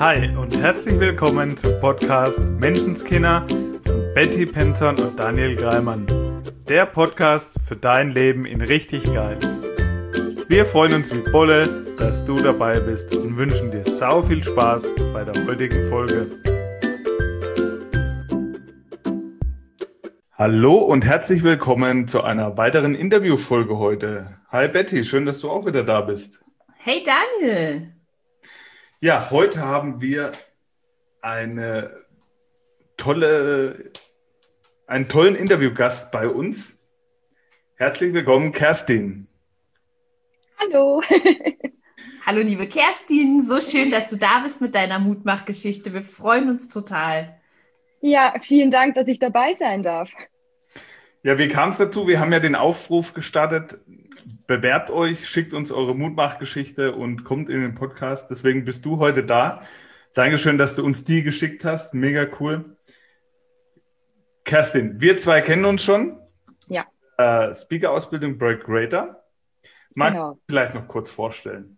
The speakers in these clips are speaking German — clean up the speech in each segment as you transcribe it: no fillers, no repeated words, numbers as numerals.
Hi und herzlich willkommen zum Podcast Menschenskinder von Betty Penton und Daniel Greimann. Der Podcast für dein Leben in richtig geil. Wir freuen uns wie Bolle, dass du dabei bist und wünschen dir sau viel Spaß bei der heutigen Folge. Hallo und herzlich willkommen zu einer weiteren Interviewfolge heute. Hi Betty, schön, dass du auch wieder da bist. Hey Daniel! Ja, heute haben wir einen tollen Interviewgast bei uns. Herzlich willkommen, Kerstin. Hallo! Hallo liebe Kerstin, so schön, dass du da bist mit deiner Mutmachgeschichte. Wir freuen uns total. Ja, vielen Dank, dass ich dabei sein darf. Ja, wie kam es dazu? Wir haben ja den Aufruf gestartet. Bewerbt euch, schickt uns eure Mutmachgeschichte und kommt in den Podcast. Deswegen bist du heute da. Dankeschön, dass du uns die geschickt hast. Mega cool. Kerstin, wir zwei kennen uns schon. Ja. Speaker-Ausbildung Break Greater. Magst du vielleicht noch kurz vorstellen?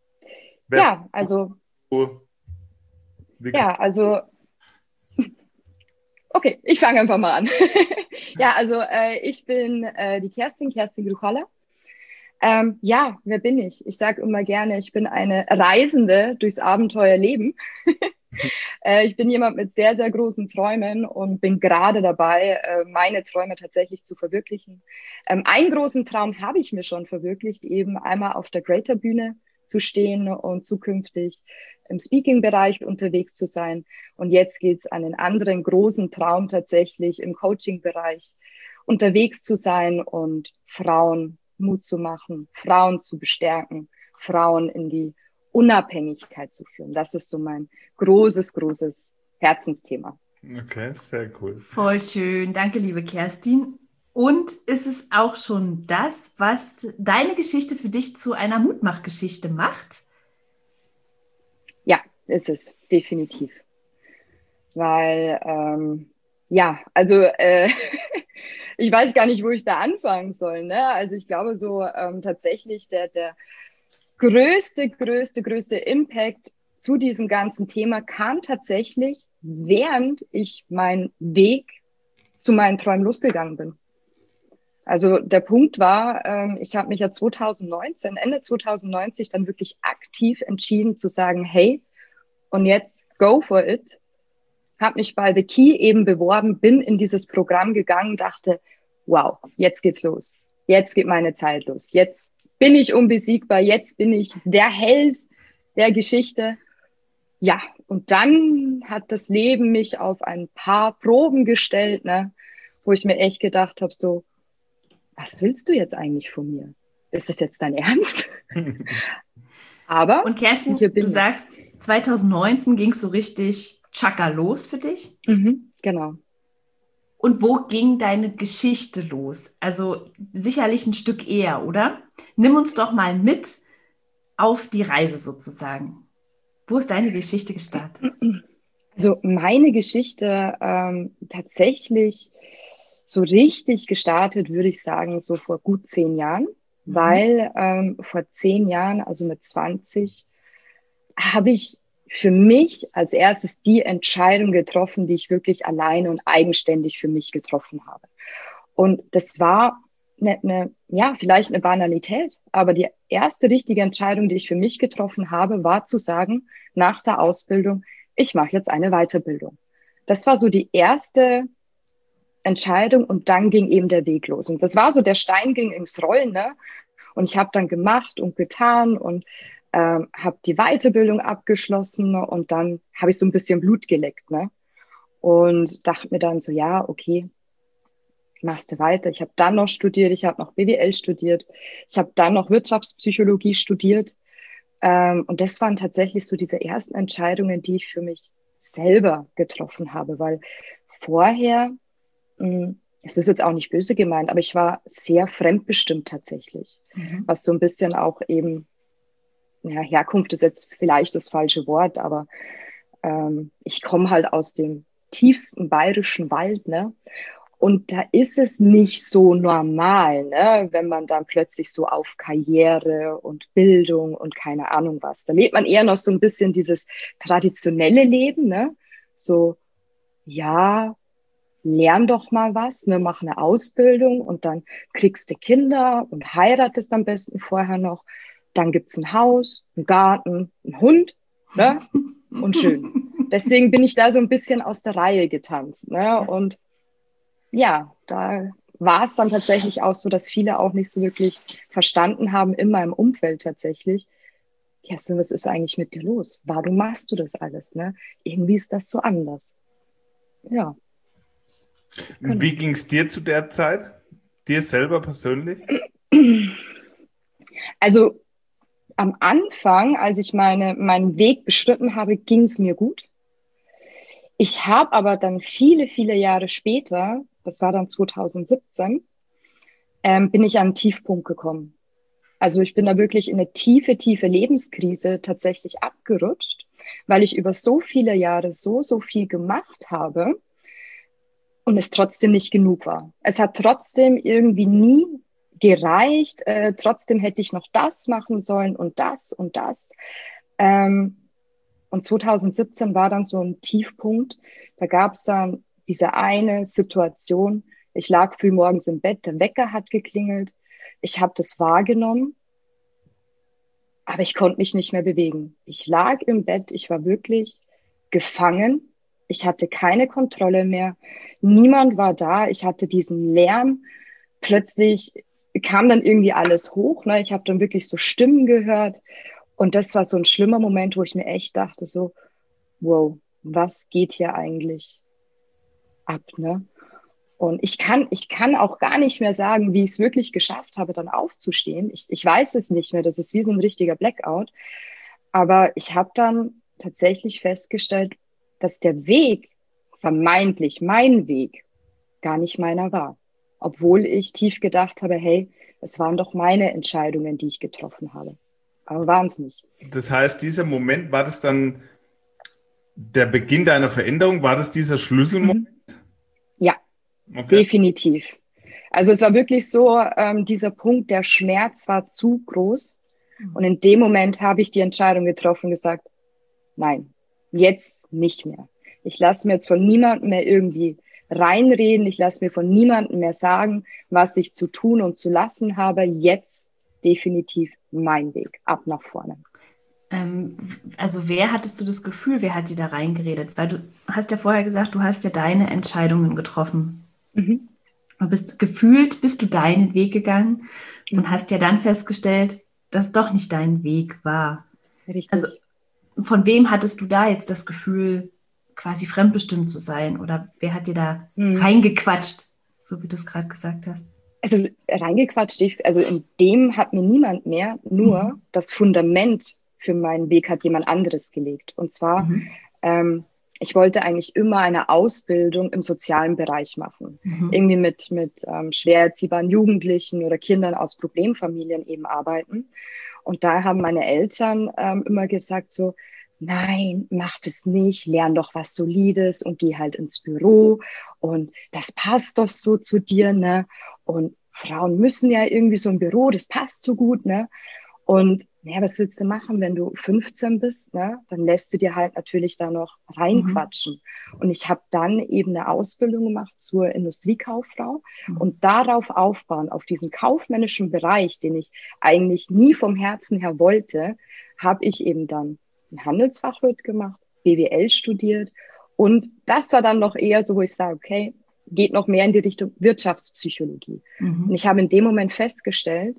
Okay, ich fange einfach mal an. Ich bin die Kerstin Gruchalla. Wer bin ich? Ich sage immer gerne, ich bin eine Reisende durchs Abenteuerleben. Ich bin jemand mit sehr, sehr großen Träumen und bin gerade dabei, meine Träume tatsächlich zu verwirklichen. Einen großen Traum habe ich mir schon verwirklicht, eben einmal auf der Greater-Bühne zu stehen und zukünftig im Speaking-Bereich unterwegs zu sein. Und jetzt geht es an einen anderen großen Traum tatsächlich im Coaching-Bereich unterwegs zu sein und Frauen Mut zu machen, Frauen zu bestärken, Frauen in die Unabhängigkeit zu führen. Das ist so mein großes Herzensthema. Okay, sehr cool. Voll schön. Danke, liebe Kerstin. Und ist es auch schon das, was deine Geschichte für dich zu einer Mutmachgeschichte macht? Ja, ist es, definitiv. Weil, ich weiß gar nicht, wo ich da anfangen soll. Ne? Also ich glaube so tatsächlich der größte Impact zu diesem ganzen Thema kam tatsächlich, während ich meinen Weg zu meinen Träumen losgegangen bin. Also der Punkt war, ich habe mich ja Ende 2019 dann wirklich aktiv entschieden zu sagen, hey, und jetzt go for it. Habe mich bei The Key eben beworben, bin in dieses Programm gegangen, dachte, wow, jetzt geht's los. Jetzt geht meine Zeit los. Jetzt bin ich unbesiegbar. Jetzt bin ich der Held der Geschichte. Ja, und dann hat das Leben mich auf ein paar Proben gestellt, ne, wo ich mir echt gedacht habe, so, was willst du jetzt eigentlich von mir? Ist das jetzt dein Ernst? Aber und Kerstin, du sagst, 2019 ging es so richtig tschakka los für dich? Genau. Und wo ging deine Geschichte los? Also sicherlich ein Stück eher, oder? Nimm uns doch mal mit auf die Reise sozusagen. Wo ist deine Geschichte gestartet? Also meine Geschichte tatsächlich so richtig gestartet, würde ich sagen, so vor gut 10 Jahren. Weil vor 10 Jahren, also mit 20, habe ich für mich als erstes die Entscheidung getroffen, die ich wirklich alleine und eigenständig für mich getroffen habe. Und das war vielleicht eine Banalität, aber die erste richtige Entscheidung, die ich für mich getroffen habe, war zu sagen, nach der Ausbildung, ich mache jetzt eine Weiterbildung. Das war so die erste Entscheidung und dann ging eben der Weg los. Und das war so, der Stein ging ins Rollen, ne? Und ich habe dann gemacht und getan und habe die Weiterbildung abgeschlossen und dann habe ich so ein bisschen Blut geleckt, ne? Und dachte mir dann so, ja, okay, machst du weiter. Ich habe dann noch studiert, ich habe noch BWL studiert, ich habe dann noch Wirtschaftspsychologie studiert. Und das waren tatsächlich so diese ersten Entscheidungen, die ich für mich selber getroffen habe, weil vorher, es ist jetzt auch nicht böse gemeint, aber ich war sehr fremdbestimmt tatsächlich, was so ein bisschen auch eben, ja, Herkunft ist jetzt vielleicht das falsche Wort, aber ich komme halt aus dem tiefsten bayerischen Wald, ne? Und da ist es nicht so normal, ne, wenn man dann plötzlich so auf Karriere und Bildung und keine Ahnung was. Da lebt man eher noch so ein bisschen dieses traditionelle Leben, ne? So, ja, lern doch mal was, ne, mach eine Ausbildung und dann kriegst du Kinder und heiratest am besten vorher noch. Dann gibt's ein Haus, einen Garten, einen Hund, ne? Und schön. Deswegen bin ich da so ein bisschen aus der Reihe getanzt, ne? Und ja, da war es dann tatsächlich auch so, dass viele auch nicht so wirklich verstanden haben in meinem Umfeld tatsächlich. Kerstin, was ist eigentlich mit dir los? Warum machst du das alles, ne? Irgendwie ist das so anders. Ja. Genau. Wie ging es dir zu der Zeit? Dir selber persönlich? Also am Anfang, als ich meinen Weg beschritten habe, ging es mir gut. Ich habe aber dann viele, viele Jahre später, das war dann 2017, bin ich an einen Tiefpunkt gekommen. Also ich bin da wirklich in eine tiefe, tiefe Lebenskrise tatsächlich abgerutscht, weil ich über so viele Jahre so viel gemacht habe und es trotzdem nicht genug war. Es hat trotzdem irgendwie nie gereicht. Trotzdem hätte ich noch das machen sollen und das und das. Und 2017 war dann so ein Tiefpunkt. Da gab es dann diese eine Situation. Ich lag früh morgens im Bett, der Wecker hat geklingelt. Ich habe das wahrgenommen, aber ich konnte mich nicht mehr bewegen. Ich lag im Bett, ich war wirklich gefangen. Ich hatte keine Kontrolle mehr. Niemand war da. Ich hatte diesen Lärm. Plötzlich kam dann irgendwie alles hoch. Ne? Ich habe dann wirklich so Stimmen gehört. Und das war so ein schlimmer Moment, wo ich mir echt dachte, so, wow, was geht hier eigentlich ab, ne? Und ich kann auch gar nicht mehr sagen, wie ich es wirklich geschafft habe, dann aufzustehen. Ich weiß es nicht mehr, das ist wie so ein richtiger Blackout. Aber ich habe dann tatsächlich festgestellt, dass der Weg, vermeintlich mein Weg, gar nicht meiner war. Obwohl ich tief gedacht habe, hey, es waren doch meine Entscheidungen, die ich getroffen habe. Aber waren es nicht. Das heißt, dieser Moment, war das dann der Beginn deiner Veränderung? War das dieser Schlüsselmoment? Ja, okay. Definitiv. Also es war wirklich so, dieser Punkt, der Schmerz war zu groß. Und in dem Moment habe ich die Entscheidung getroffen und gesagt, nein, jetzt nicht mehr. Ich lasse mir jetzt von niemandem mehr irgendwie reinreden. Ich lasse mir von niemandem mehr sagen, was ich zu tun und zu lassen habe. Jetzt definitiv mein Weg, ab nach vorne. Also wer hattest du das Gefühl, wer hat dir da reingeredet? Weil du hast ja vorher gesagt, du hast ja deine Entscheidungen getroffen. Mhm. Du bist du deinen Weg gegangen und hast ja dann festgestellt, dass doch nicht dein Weg war. Richtig. Also von wem hattest du da jetzt das Gefühl, quasi fremdbestimmt zu sein? Oder wer hat dir da reingequatscht, so wie du es gerade gesagt hast? Also reingequatscht, also in dem hat mir niemand mehr, nur das Fundament für meinen Weg hat jemand anderes gelegt. Und zwar, ich wollte eigentlich immer eine Ausbildung im sozialen Bereich machen. Irgendwie mit schwer erziehbaren Jugendlichen oder Kindern aus Problemfamilien eben arbeiten. Und da haben meine Eltern immer gesagt so, nein, mach das nicht, lern doch was Solides und geh halt ins Büro und das passt doch so zu dir, ne? Und Frauen müssen ja irgendwie so im Büro, das passt so gut, ne? Und ja, was willst du machen, wenn du 15 bist, ne? Dann lässt du dir halt natürlich da noch reinquatschen. Und ich habe dann eben eine Ausbildung gemacht zur Industriekauffrau und darauf aufbauen, auf diesen kaufmännischen Bereich, den ich eigentlich nie vom Herzen her wollte, habe ich eben dann ein Handelsfachwirt gemacht, BWL studiert und das war dann noch eher so, wo ich sage, okay, geht noch mehr in die Richtung Wirtschaftspsychologie. Und ich habe in dem Moment festgestellt,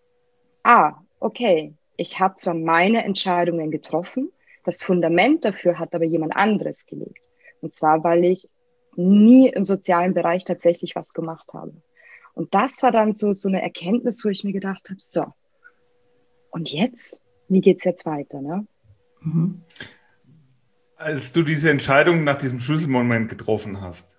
okay, ich habe zwar meine Entscheidungen getroffen, das Fundament dafür hat aber jemand anderes gelegt. Und zwar, weil ich nie im sozialen Bereich tatsächlich was gemacht habe. Und das war dann so eine Erkenntnis, wo ich mir gedacht habe, so, und jetzt? Wie geht's jetzt weiter, ne? Als du diese Entscheidung nach diesem Schlüsselmoment getroffen hast,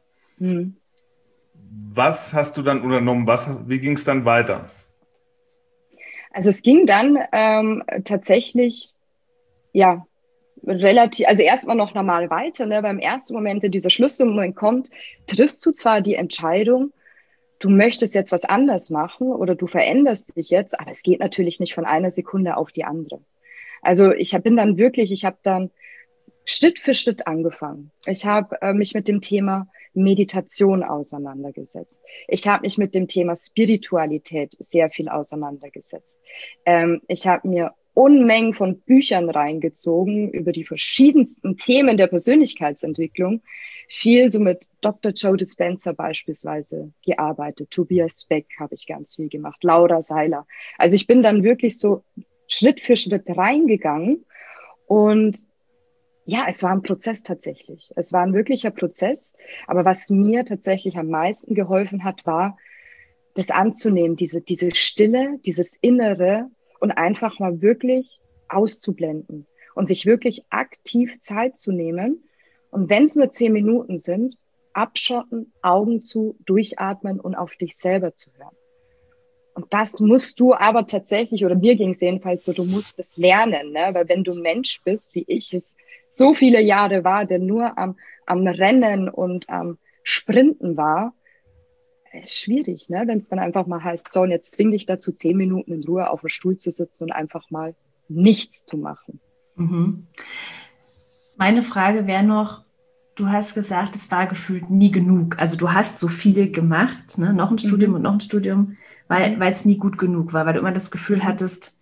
was hast du dann unternommen? Wie ging es dann weiter? Also es ging dann tatsächlich, ja, relativ, also erstmal noch normal weiter, ne? Beim ersten Moment, wenn dieser Schlüsselmoment kommt, triffst du zwar die Entscheidung, du möchtest jetzt was anders machen oder du veränderst dich jetzt, aber es geht natürlich nicht von einer Sekunde auf die andere. Also ich habe dann Schritt für Schritt angefangen. Ich habe mich mit dem Thema Meditation auseinandergesetzt. Ich habe mich mit dem Thema Spiritualität sehr viel auseinandergesetzt. Ich habe mir Unmengen von Büchern reingezogen über die verschiedensten Themen der Persönlichkeitsentwicklung. Viel so mit Dr. Joe Dispenza beispielsweise gearbeitet. Tobias Beck habe ich ganz viel gemacht. Laura Seiler. Also ich bin dann wirklich so Schritt für Schritt reingegangen und ja, es war ein Prozess tatsächlich. Es war ein wirklicher Prozess. Aber was mir tatsächlich am meisten geholfen hat, war, das anzunehmen, diese Stille, dieses Innere und einfach mal wirklich auszublenden und sich wirklich aktiv Zeit zu nehmen. Und wenn es nur 10 Minuten sind, abschotten, Augen zu, durchatmen und auf dich selber zu hören. Und das musst du aber tatsächlich, oder mir ging es jedenfalls so, du musst es lernen, ne? Weil wenn du ein Mensch bist, wie ich es so viele Jahre war, der nur am Rennen und am Sprinten war, ist schwierig, ne? Wenn es dann einfach mal heißt, so, und jetzt zwing dich dazu, 10 Minuten in Ruhe auf dem Stuhl zu sitzen und einfach mal nichts zu machen. Mhm. Meine Frage wäre noch, du hast gesagt, es war gefühlt nie genug. Also du hast so viel gemacht, ne? Noch ein Studium und noch ein Studium, weil es nie gut genug war, weil du immer das Gefühl hattest,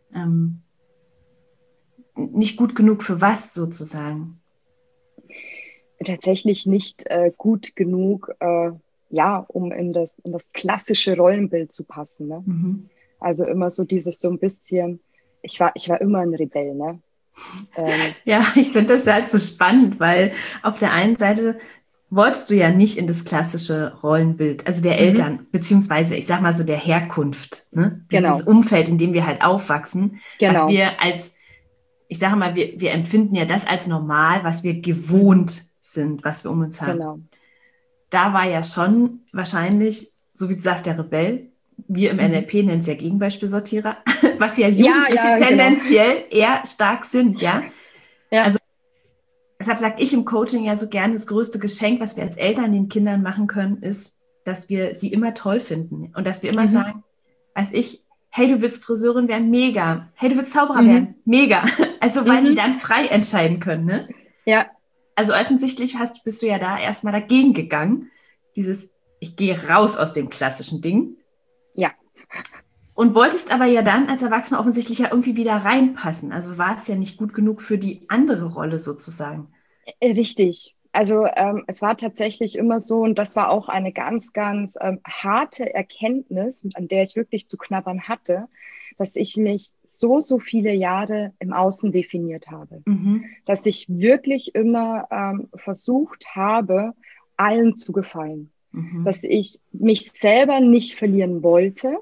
nicht gut genug für was sozusagen? Tatsächlich nicht gut genug, um in das klassische Rollenbild zu passen. Ne? Mhm. Also immer so dieses so ein bisschen, ich war immer ein Rebell, ne? Ja, ich finde das halt so spannend, weil auf der einen Seite wolltest du ja nicht in das klassische Rollenbild, also der Eltern, beziehungsweise ich sag mal so der Herkunft, ne? Dieses Umfeld, in dem wir halt aufwachsen, was wir als, ich sage mal, wir empfinden ja das als normal, was wir gewohnt sind, was wir um uns haben. Genau. Da war ja schon wahrscheinlich, so wie du sagst, der Rebell, wir im NLP nennen es ja Gegenbeispielsortierer, was ja Jugendliche tendenziell eher stark sind, ja? Also deshalb sage ich im Coaching ja so gerne, das größte Geschenk, was wir als Eltern den Kindern machen können, ist, dass wir sie immer toll finden und dass wir immer sagen, hey, du willst Friseurin werden, mega. Hey, du willst Zauberer werden, mega. Also weil sie dann frei entscheiden können, ne? Ja. Also offensichtlich bist du ja da erstmal dagegen gegangen, ich gehe raus aus dem klassischen Ding. Ja. Und wolltest aber ja dann als Erwachsener offensichtlich ja irgendwie wieder reinpassen. Also war es ja nicht gut genug für die andere Rolle sozusagen. Richtig. Also es war tatsächlich immer so, und das war auch eine ganz, ganz harte Erkenntnis, an der ich wirklich zu knabbern hatte, dass ich mich so viele Jahre im Außen definiert habe. Dass ich wirklich immer versucht habe, allen zu gefallen. Dass ich mich selber nicht verlieren wollte,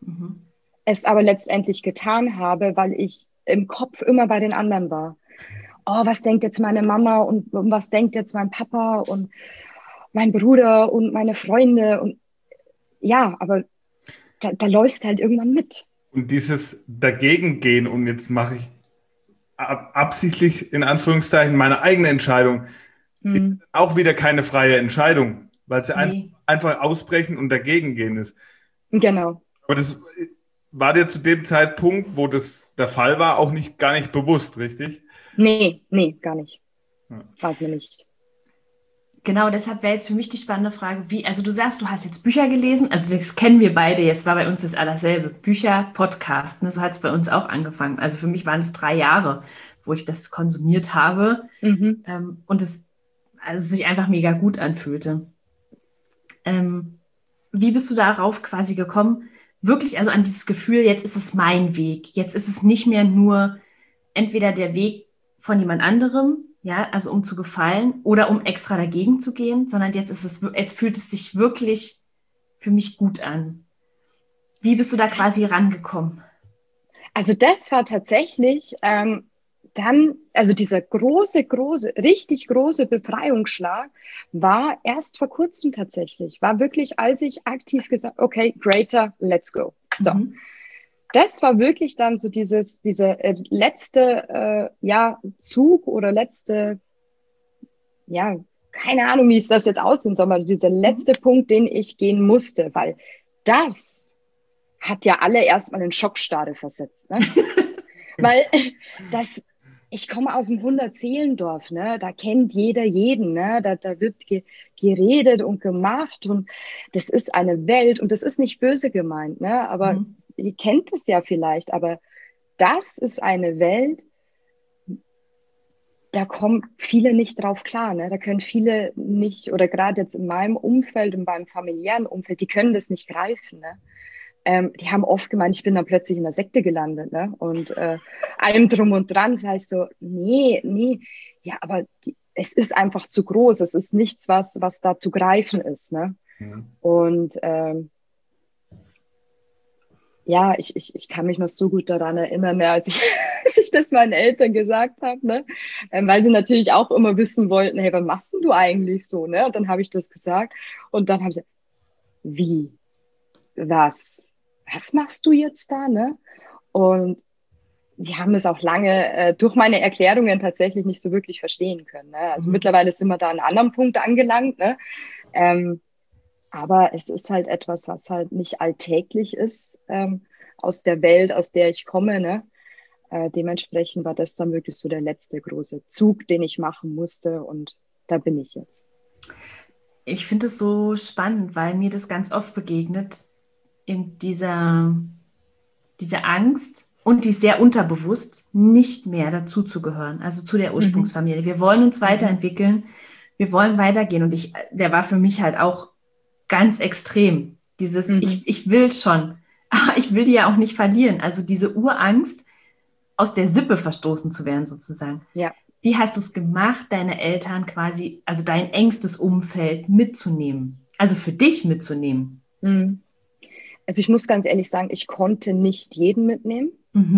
es aber letztendlich getan habe, weil ich im Kopf immer bei den anderen war. Oh, was denkt jetzt meine Mama und was denkt jetzt mein Papa und mein Bruder und meine Freunde und ja, aber da läufst du halt irgendwann mit. Und dieses Dagegengehen und jetzt mache ich absichtlich in Anführungszeichen meine eigene Entscheidung, ist auch wieder keine freie Entscheidung, weil es einfach ausbrechen und dagegen gehen ist. Genau. Aber das war dir zu dem Zeitpunkt, wo das der Fall war, auch gar nicht bewusst, richtig? Nee, gar nicht. War es mir nicht. Genau, deshalb wäre jetzt für mich die spannende Frage, also du sagst, du hast jetzt Bücher gelesen, also das kennen wir beide, jetzt war bei uns das dasselbe, Bücher, Podcast, ne, so hat es bei uns auch angefangen. Also für mich waren es 3 Jahre, wo ich das konsumiert habe und es sich einfach mega gut anfühlte. Wie bist du darauf quasi gekommen, wirklich also an dieses Gefühl, jetzt ist es mein Weg, jetzt ist es nicht mehr nur entweder der Weg von jemand anderem, ja, also um zu gefallen oder um extra dagegen zu gehen, sondern jetzt fühlt es sich wirklich für mich gut an. Wie bist du da quasi rangekommen? Also das war tatsächlich also dieser richtig große Befreiungsschlag war erst vor kurzem tatsächlich. War wirklich, als ich aktiv gesagt, okay, greater, let's go. So. das war wirklich dann so dieser letzte Zug oder letzte, ja, keine Ahnung, wie ich das jetzt ausdrücken soll, aber dieser letzte Punkt, den ich gehen musste, weil das hat ja alle erstmal in Schockstarre versetzt, ne? Weil ich komme aus dem 100-Seelendorf, ne? Da kennt jeder jeden, ne? Da wird geredet und gemacht und das ist eine Welt und das ist nicht böse gemeint, ne? Aber ihr kennt es ja vielleicht, aber das ist eine Welt, da kommen viele nicht drauf klar, ne? Da können viele nicht, oder gerade jetzt in meinem Umfeld, in meinem familiären Umfeld, die können das nicht greifen, ne? Die haben oft gemeint, ich bin dann plötzlich in der Sekte gelandet, ne? Und allem drum und dran sage ich so, nee, ja, aber es ist einfach zu groß, es ist nichts, was da zu greifen ist, ne? Und ja, ich kann mich noch so gut daran erinnern, ne, als ich das meinen Eltern gesagt habe, ne? Weil sie natürlich auch immer wissen wollten, hey, was machst denn du eigentlich so, ne? Und dann habe ich das gesagt und dann haben sie, wie, was machst du jetzt da, ne? Und die haben es auch lange durch meine Erklärungen tatsächlich nicht so wirklich verstehen können, ne? Also mittlerweile sind wir da an einem anderen Punkt angelangt, ne? Aber es ist halt etwas, was halt nicht alltäglich ist aus der Welt, aus der ich komme, ne? Dementsprechend war das dann wirklich so der letzte große Zug, den ich machen musste und da bin ich jetzt. Ich finde es so spannend, weil mir das ganz oft begegnet, eben diese Angst und die ist sehr unterbewusst, nicht mehr dazuzugehören, also zu der Ursprungsfamilie. Wir wollen uns weiterentwickeln, wir wollen weitergehen und der war für mich halt auch ganz extrem. Dieses, ich will schon, aber ich will die ja auch nicht verlieren. Also diese Urangst, aus der Sippe verstoßen zu werden sozusagen. Ja. Wie hast du es gemacht, deine Eltern quasi, also dein engstes Umfeld mitzunehmen? Also für dich mitzunehmen? Also ich muss ganz ehrlich sagen, ich konnte nicht jeden mitnehmen.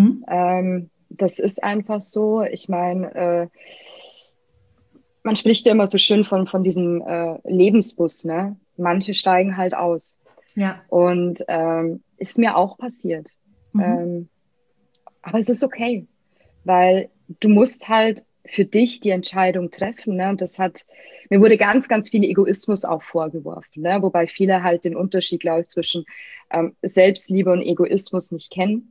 Das ist einfach so. Ich meine, man spricht ja immer so schön von diesem Lebensbus, ne? Manche steigen halt aus. Ja. Und ist mir auch passiert. Aber es ist okay, weil du musst halt für dich die Entscheidung treffen. Ne? Und mir wurde ganz, ganz viel Egoismus auch vorgeworfen, ne? Wobei viele halt den Unterschied, glaube ich, zwischen Selbstliebe und Egoismus nicht kennen.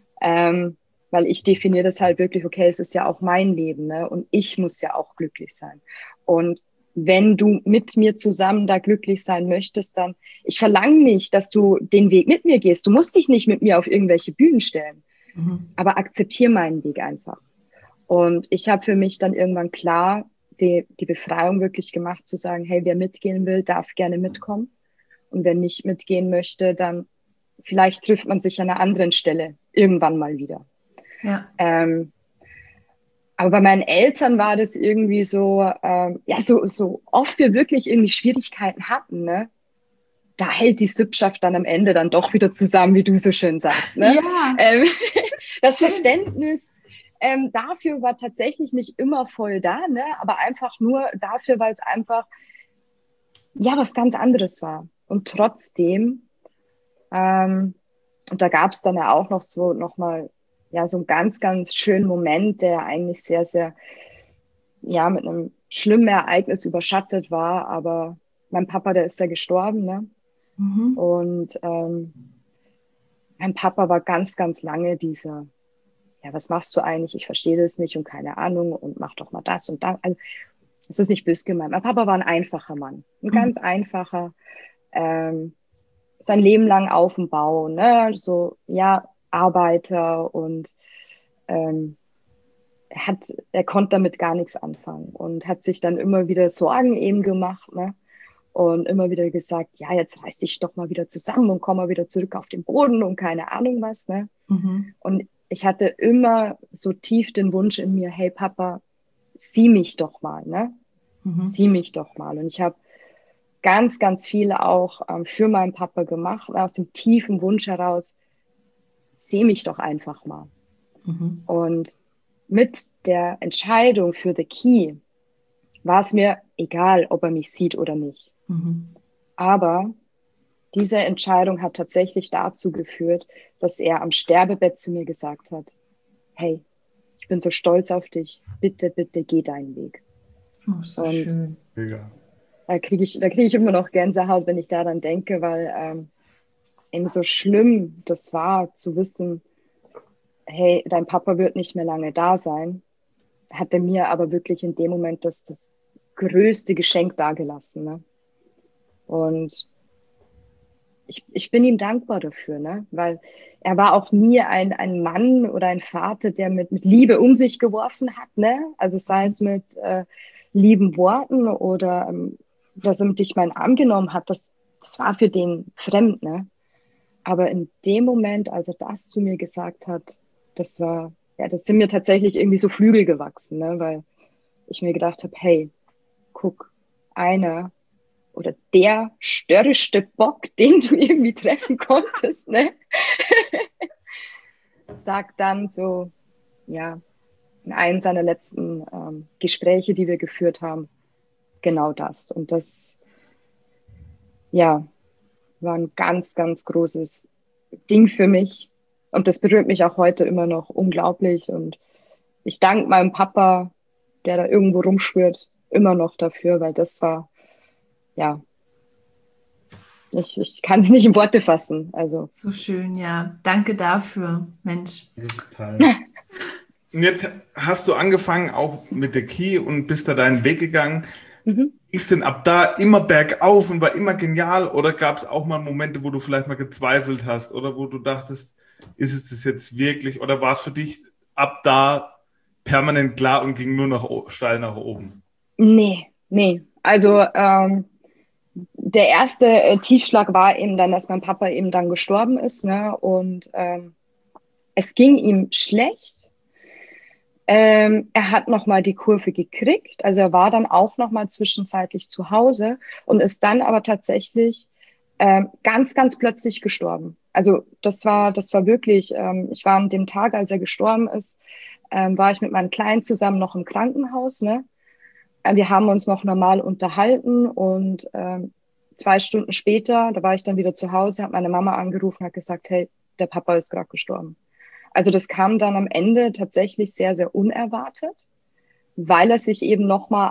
Weil ich definiere das halt wirklich, okay, es ist ja auch mein Leben, ne? Und ich muss ja auch glücklich sein. Und wenn du mit mir zusammen da glücklich sein möchtest, dann, ich verlange nicht, dass du den Weg mit mir gehst. Du musst dich nicht mit mir auf irgendwelche Bühnen stellen, aber akzeptiere meinen Weg einfach. Und ich habe für mich dann irgendwann klar die Befreiung wirklich gemacht, zu sagen, hey, wer mitgehen will, darf gerne mitkommen. Und wer nicht mitgehen möchte, dann vielleicht trifft man sich an einer anderen Stelle irgendwann mal wieder. Ja. Aber bei meinen Eltern war das irgendwie so, so oft wir wirklich irgendwie Schwierigkeiten hatten, ne? Da hält die Sippschaft dann am Ende dann doch wieder zusammen, wie du so schön sagst, ne? Ja. Das Verständnis dafür war tatsächlich nicht immer voll da, ne? Aber einfach nur dafür, weil es einfach was ganz anderes war. Und trotzdem, und da gab es dann ja auch noch so nochmal so einen ganz, ganz schönen Moment, der eigentlich sehr, sehr mit einem schlimmen Ereignis überschattet war. Aber mein Papa, der ist ja gestorben, ne? Und mein Papa war ganz, ganz lange dieser, was machst du eigentlich? Ich verstehe das nicht und keine Ahnung und mach doch mal das und das. Also, das ist nicht böse gemeint. Mein Papa war ein einfacher Mann, ein ganz einfacher, sein Leben lang auf dem Bau, ne? So, Arbeiter und er konnte damit gar nichts anfangen und hat sich dann immer wieder Sorgen eben gemacht, ne? Und immer wieder gesagt, jetzt reiß dich doch mal wieder zusammen und komm mal wieder zurück auf den Boden und keine Ahnung was, ne? Und ich hatte immer so tief den Wunsch in mir, hey Papa, sieh mich doch mal, ne? Sieh mich doch mal. Und ich habe ganz, ganz viel auch für meinen Papa gemacht, aus dem tiefen Wunsch heraus, sieh mich doch einfach mal. Und mit der Entscheidung für The Key war es mir egal, ob er mich sieht oder nicht. Aber diese Entscheidung hat tatsächlich dazu geführt, dass er am Sterbebett zu mir gesagt hat, hey, ich bin so stolz auf dich, bitte, bitte geh deinen Weg. Oh, so Und schön. Mega. da kriege ich immer noch Gänsehaut, wenn ich daran denke, weil eben so schlimm das war, zu wissen, hey, dein Papa wird nicht mehr lange da sein, hat er mir aber wirklich in dem Moment das größte Geschenk dagelassen. Ne? Und ich bin ihm dankbar dafür, ne? Weil er war auch nie ein Mann oder ein Vater, der mit Liebe um sich geworfen hat. Ne? Also sei es mit lieben Worten oder dass er dich mal in den Arm genommen hat, das war für den fremd. Ne? Aber in dem Moment, als er das zu mir gesagt hat, das sind mir tatsächlich irgendwie so Flügel gewachsen, ne? Weil ich mir gedacht habe, hey, guck, einer oder der störrischste Bock, den du irgendwie treffen konntest, ne? sagt dann so, ja, in einem seiner letzten Gespräche, die wir geführt haben, genau das. Und das, ja, war ein ganz, ganz großes Ding für mich. Und das berührt mich auch heute immer noch unglaublich. Und ich danke meinem Papa, der da irgendwo rumschwirrt, immer noch dafür, weil das war, ja, ich kann es nicht in Worte fassen. Also. So schön, ja. Danke dafür, Mensch. Total. Und jetzt hast du angefangen auch mit der Key und bist da deinen Weg gegangen. Ist denn ab da immer bergauf und war immer genial oder gab es auch mal Momente, wo du vielleicht mal gezweifelt hast oder wo du dachtest, ist es das jetzt wirklich oder war es für dich ab da permanent klar und ging nur noch steil nach oben? Nee. Also der erste Tiefschlag war eben dann, dass mein Papa eben dann gestorben ist, ne? Und es ging ihm schlecht. Er hat nochmal die Kurve gekriegt, also er war dann auch nochmal zwischenzeitlich zu Hause und ist dann aber tatsächlich ganz, ganz plötzlich gestorben. Also das war wirklich, ich war an dem Tag, als er gestorben ist, war ich mit meinem Kleinen zusammen noch im Krankenhaus, ne? Wir haben uns noch normal unterhalten und 2 Stunden später, da war ich dann wieder zu Hause, hat meine Mama angerufen und hat gesagt, hey, der Papa ist gerade gestorben. Also das kam dann am Ende tatsächlich sehr, sehr unerwartet, weil er sich eben nochmal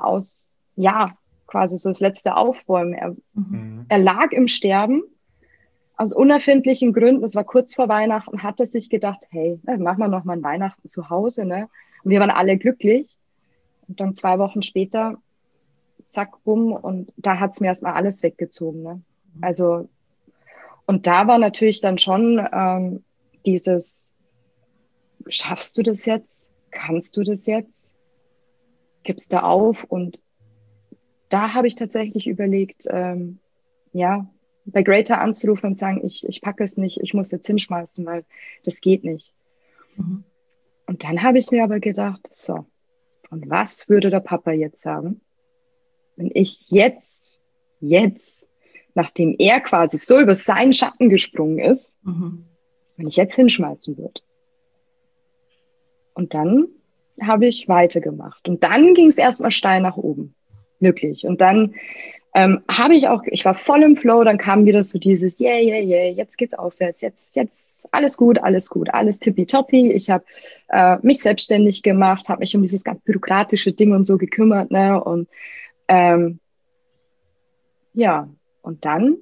quasi so das letzte Aufbäumen. Er lag im Sterben aus unerfindlichen Gründen. Das war kurz vor Weihnachten, hat er sich gedacht, hey, machen wir nochmal ein Weihnachten zu Hause, ne? Und wir waren alle glücklich. Und dann 2 Wochen später, zack, bumm, und da hat es mir erstmal alles weggezogen, ne? Also, und da war natürlich dann schon dieses, schaffst du das jetzt? Kannst du das jetzt? Gibst du auf? Und da habe ich tatsächlich überlegt, bei Greater anzurufen und sagen, ich packe es nicht, ich muss jetzt hinschmeißen, weil das geht nicht. Und dann habe ich mir aber gedacht, so, und was würde der Papa jetzt sagen, wenn ich jetzt, nachdem er quasi so über seinen Schatten gesprungen ist, wenn ich jetzt hinschmeißen würde? Und dann habe ich weitergemacht. Und dann ging es erstmal steil nach oben. Wirklich. Und dann ich war voll im Flow, dann kam wieder so dieses, yeah, jetzt geht's aufwärts, jetzt alles gut, alles tippitoppi. Ich habe mich selbstständig gemacht, habe mich um dieses ganz bürokratische Ding und so gekümmert, ne? Und und dann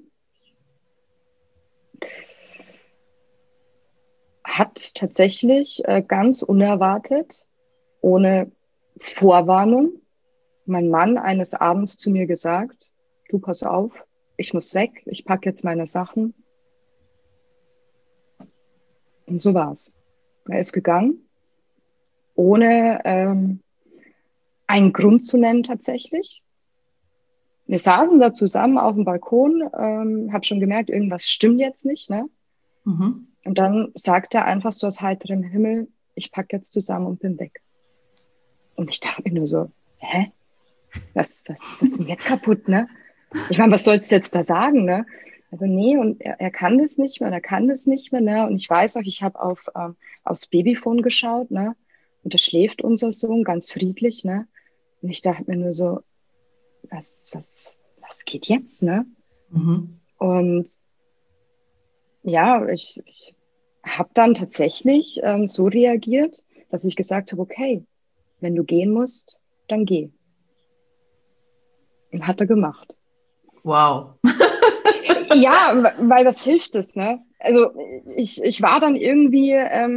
hat tatsächlich ganz unerwartet, ohne Vorwarnung, mein Mann eines Abends zu mir gesagt, du, pass auf, ich muss weg, ich packe jetzt meine Sachen. Und so war's. Er ist gegangen, ohne einen Grund zu nennen tatsächlich. Wir saßen da zusammen auf dem Balkon, habe schon gemerkt, irgendwas stimmt jetzt nicht, ne? Und dann sagt er einfach so aus heiterem Himmel, ich packe jetzt zusammen und bin weg. Und ich dachte mir nur so, hä? Was ist denn jetzt kaputt, ne? Ich meine, was sollst du jetzt da sagen, ne? Also nee, und er kann das nicht mehr, ne? Und ich weiß auch, ich habe aufs Babyphone geschaut, ne? Und da schläft unser Sohn ganz friedlich, ne? Und ich dachte mir nur so, was geht jetzt, ne? Und ja, ich habe dann tatsächlich so reagiert, dass ich gesagt habe, okay, wenn du gehen musst, dann geh. Und hat er gemacht. Wow. Ja, weil was hilft es, ne? Also ich war dann irgendwie,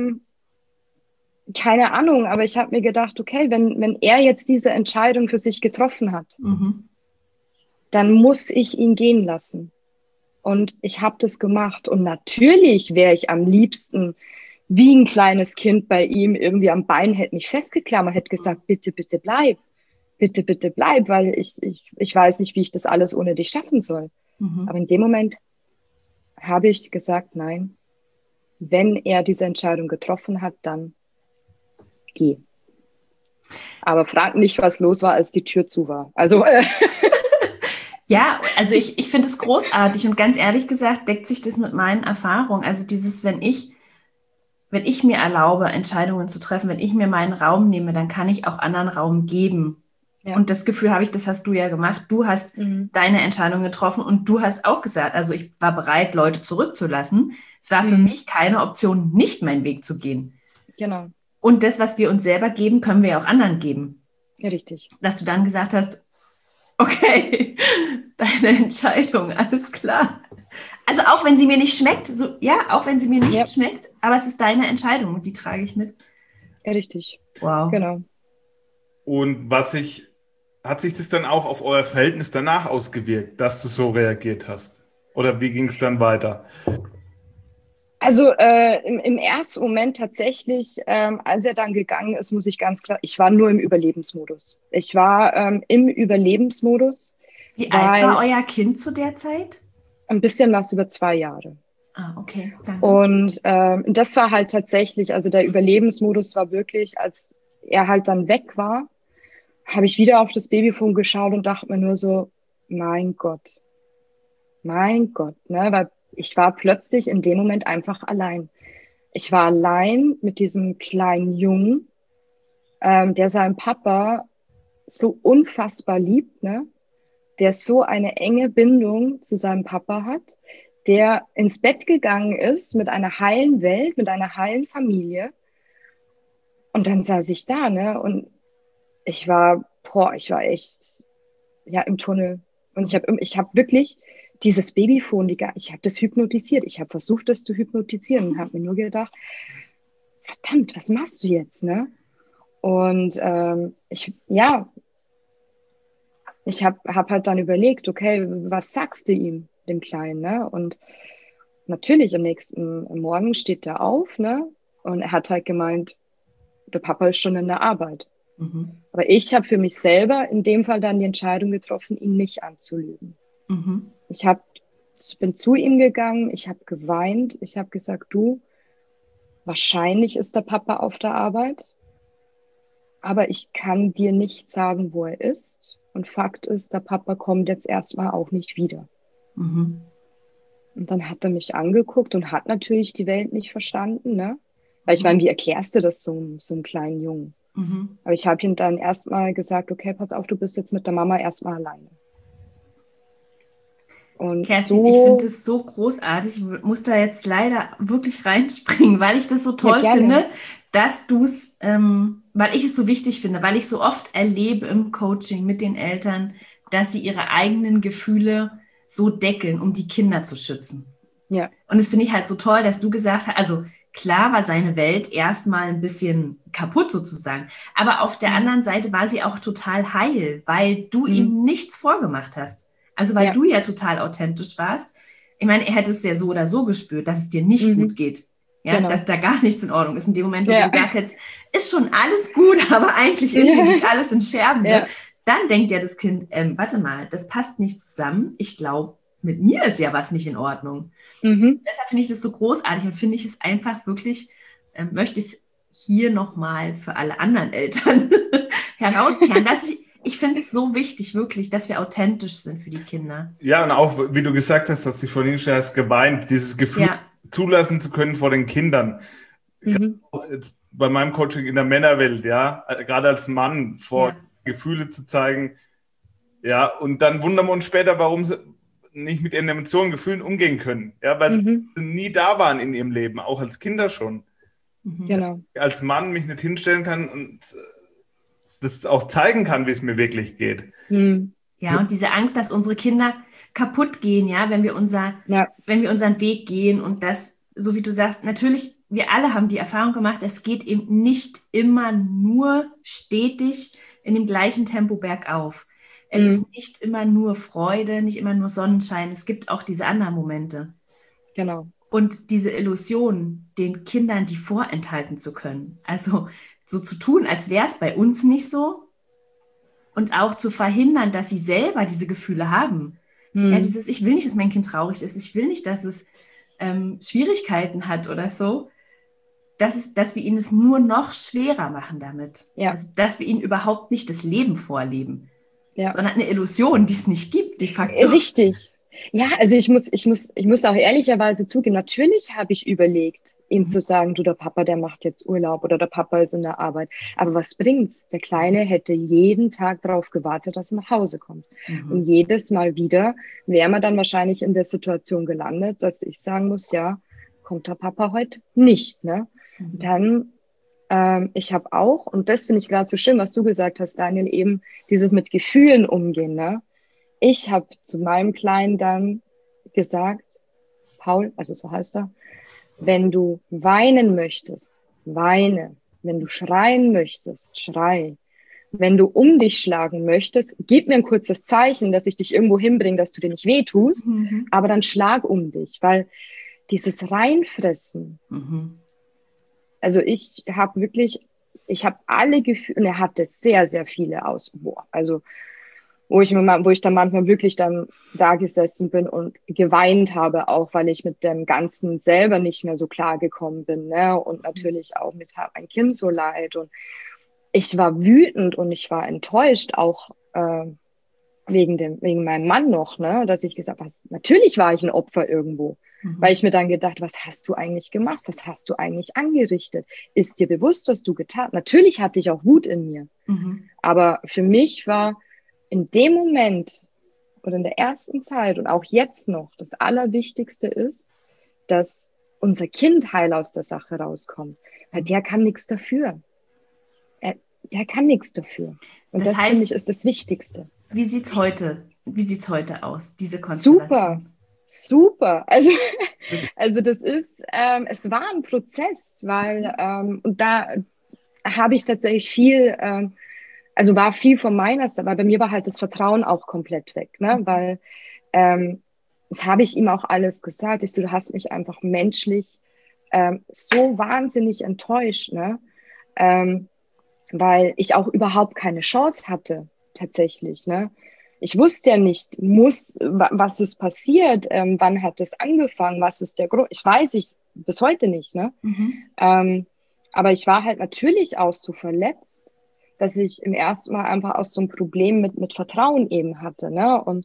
keine Ahnung, aber ich habe mir gedacht, okay, wenn er jetzt diese Entscheidung für sich getroffen hat, Mhm. dann muss ich ihn gehen lassen. Und ich habe das gemacht. Und natürlich wäre ich am liebsten wie ein kleines Kind bei ihm irgendwie am Bein, hätte mich festgeklammert, hätte gesagt, bitte, bitte bleib. Bitte, bitte bleib, weil ich weiß nicht, wie ich das alles ohne dich schaffen soll. Mhm. Aber in dem Moment habe ich gesagt, nein, wenn er diese Entscheidung getroffen hat, dann geh. Aber frag nicht, was los war, als die Tür zu war. Also, Ja, also ich finde es großartig und ganz ehrlich gesagt deckt sich das mit meinen Erfahrungen. Also dieses, wenn ich mir erlaube, Entscheidungen zu treffen, wenn ich mir meinen Raum nehme, dann kann ich auch anderen Raum geben. ja. Und das Gefühl habe ich, das hast du ja gemacht. Du hast deine Entscheidung getroffen und du hast auch gesagt, also ich war bereit, Leute zurückzulassen. Es war für mich keine Option, nicht meinen Weg zu gehen. Genau. Und das, was wir uns selber geben, können wir ja auch anderen geben. Ja, richtig. Dass du dann gesagt hast, okay, deine Entscheidung, alles klar. Also auch wenn sie mir nicht schmeckt, so, ja, auch wenn sie mir nicht schmeckt, aber es ist deine Entscheidung und die trage ich mit. Ja, richtig. Wow. Genau. Und hat sich das dann auch auf euer Verhältnis danach ausgewirkt, dass du so reagiert hast? Oder wie ging es dann weiter? Also im ersten Moment tatsächlich, als er dann gegangen ist, muss ich ganz klar, ich war nur im Überlebensmodus. Ich war im Überlebensmodus. Wie alt war euer Kind zu der Zeit? Ein bisschen was über 2 Jahre. Ah, okay. Danke. Und das war halt tatsächlich, also der Überlebensmodus war wirklich, als er halt dann weg war, habe ich wieder auf das Babyphone geschaut und dachte mir nur so, mein Gott, ne, weil ich war plötzlich in dem Moment einfach allein. Ich war allein mit diesem kleinen Jungen, der seinen Papa so unfassbar liebt, ne, der so eine enge Bindung zu seinem Papa hat, der ins Bett gegangen ist mit einer heilen Welt, mit einer heilen Familie. Und dann saß ich da, ne, und ich war echt, ja, im Tunnel. Und ich hab wirklich dieses Babyphone, ich habe das hypnotisiert. Ich habe versucht, das zu hypnotisieren und habe mir nur gedacht, verdammt, was machst du jetzt, ne? Und ich hab halt dann überlegt, okay, was sagst du ihm, dem Kleinen, ne? Und natürlich am nächsten Morgen steht er auf, ne? Und er hat halt gemeint, der Papa ist schon in der Arbeit. Mhm. Aber ich habe für mich selber in dem Fall dann die Entscheidung getroffen, ihn nicht anzulügen. Mhm. Ich bin zu ihm gegangen, ich habe geweint, ich habe gesagt, du, wahrscheinlich ist der Papa auf der Arbeit, aber ich kann dir nicht sagen, wo er ist. Und Fakt ist, der Papa kommt jetzt erstmal auch nicht wieder. Mhm. Und dann hat er mich angeguckt und hat natürlich die Welt nicht verstanden, ne? Weil ich meine, wie erklärst du das so einem kleinen Jungen? Mhm. Aber ich habe ihm dann erstmal gesagt, okay, pass auf, du bist jetzt mit der Mama erstmal alleine. Und Kerstin, ich finde das so großartig. Ich muss da jetzt leider wirklich reinspringen, weil ich das so toll finde, dass du es, weil ich es so wichtig finde, weil ich so oft erlebe im Coaching mit den Eltern, dass sie ihre eigenen Gefühle so deckeln, um die Kinder zu schützen. Ja. Und das finde ich halt so toll, dass du gesagt hast, also klar war seine Welt erstmal ein bisschen kaputt sozusagen, aber auf der anderen Seite war sie auch total heil, weil du ihm nichts vorgemacht hast. Also weil du ja total authentisch warst. Ich meine, er hätte es ja so oder so gespürt, dass es dir nicht gut geht. Ja, dass da gar nichts in Ordnung ist. In dem Moment, wo du gesagt hättest, ist schon alles gut, aber eigentlich irgendwie liegt alles in Scherben. Ne? Dann denkt ja das Kind, warte mal, das passt nicht zusammen. Ich glaube, mit mir ist ja was nicht in Ordnung. Deshalb finde ich das so großartig und finde ich es einfach wirklich, möchte ich es hier nochmal für alle anderen Eltern herauskehren, dass ich finde es so wichtig, wirklich, dass wir authentisch sind für die Kinder. Ja, und auch, wie du gesagt hast, dass du vorhin schon hast geweint, dieses Gefühl zulassen zu können vor den Kindern. Jetzt bei meinem Coaching in der Männerwelt, ja, gerade als Mann vor Gefühle zu zeigen, ja, und dann wundern wir uns später, warum nicht mit ihren Emotionen, Gefühlen umgehen können. Ja, weil sie nie da waren in ihrem Leben, auch als Kinder schon. Genau. Als Mann mich nicht hinstellen kann und das auch zeigen kann, wie es mir wirklich geht. Ja, und diese Angst, dass unsere Kinder kaputt gehen, ja, wenn wir unseren Weg gehen und das, so wie du sagst, natürlich, wir alle haben die Erfahrung gemacht, es geht eben nicht immer nur stetig in dem gleichen Tempo bergauf. Es ist nicht immer nur Freude, nicht immer nur Sonnenschein. Es gibt auch diese anderen Momente. Genau. Und diese Illusion, den Kindern die vorenthalten zu können. Also so zu tun, als wäre es bei uns nicht so. Und auch zu verhindern, dass sie selber diese Gefühle haben. Ja, ich will nicht, dass mein Kind traurig ist. Ich will nicht, dass es Schwierigkeiten hat oder so. Dass wir ihnen es nur noch schwerer machen damit. Ja. Also, dass wir ihnen überhaupt nicht das Leben vorleben. Ja. Sondern eine Illusion, die es nicht gibt, de facto. Richtig. Ja, also ich muss auch ehrlicherweise zugeben, natürlich habe ich überlegt, ihm zu sagen, du, der Papa, der macht jetzt Urlaub oder der Papa ist in der Arbeit. Aber was bringt's? Der Kleine hätte jeden Tag darauf gewartet, dass er nach Hause kommt. Und jedes Mal wieder wäre man dann wahrscheinlich in der Situation gelandet, dass ich sagen muss, ja, kommt der Papa heute nicht, ne? Dann, ich habe auch, und das finde ich gerade so schön, was du gesagt hast, Daniel, eben dieses mit Gefühlen umgehen, ne? Ich habe zu meinem Kleinen dann gesagt, Paul, also so heißt er, wenn du weinen möchtest, weine. Wenn du schreien möchtest, schrei. Wenn du um dich schlagen möchtest, gib mir ein kurzes Zeichen, dass ich dich irgendwo hinbringe, dass du dir nicht wehtust, aber dann schlag um dich, weil dieses Reinfressen, also ich habe alle Gefühle, und er hatte sehr, sehr viele also wo ich dann manchmal wirklich dann da gesessen bin und geweint habe, auch weil ich mit dem Ganzen selber nicht mehr so klar gekommen bin, ne? Und natürlich auch mit ein Kind so leid. Und ich war wütend und ich war enttäuscht, auch wegen meinem Mann noch, ne? Dass ich gesagt habe, natürlich war ich ein Opfer irgendwo. Weil ich mir dann gedacht, was hast du eigentlich gemacht? Was hast du eigentlich angerichtet? Ist dir bewusst, was du getan hast? Natürlich hatte ich auch Wut in mir. Aber für mich war in dem Moment oder in der ersten Zeit und auch jetzt noch das Allerwichtigste ist, dass unser Kind heil aus der Sache rauskommt. Weil der kann nichts dafür. Der kann nichts dafür. Und das heißt, finde ich, ist das Wichtigste. Wie sieht's heute aus, diese Konstellation? Super. Also das ist, es war ein Prozess, weil, und da habe ich tatsächlich viel, also war viel von meiner Seite, weil bei mir war halt das Vertrauen auch komplett weg, ne? Weil das habe ich ihm auch alles gesagt. Du hast mich einfach menschlich so wahnsinnig enttäuscht, ne? Weil ich auch überhaupt keine Chance hatte, tatsächlich, ne? Ich wusste ja nicht, was ist passiert, wann hat es angefangen, was ist der Grund. Ich weiß es bis heute nicht, ne? Aber ich war halt natürlich auch so verletzt, dass ich im ersten Mal einfach auch so ein Problem mit Vertrauen eben hatte, ne? Und